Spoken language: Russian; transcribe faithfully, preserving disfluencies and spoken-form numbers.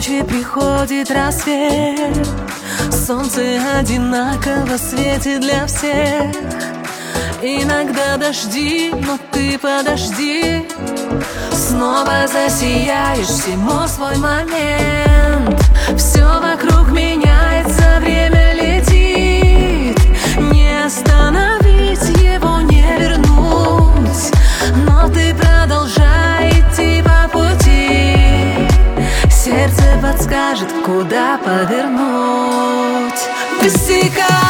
ночи приходит рассвет, солнце одинаково светит для всех. Иногда дожди, но ты подожди, снова засияешь, всему свой момент. Все вокруг меняется, время летит, не остановить его, не вернуть. Но ты продолжай идти по пути, сердце подскажет, куда повернуть. Высекай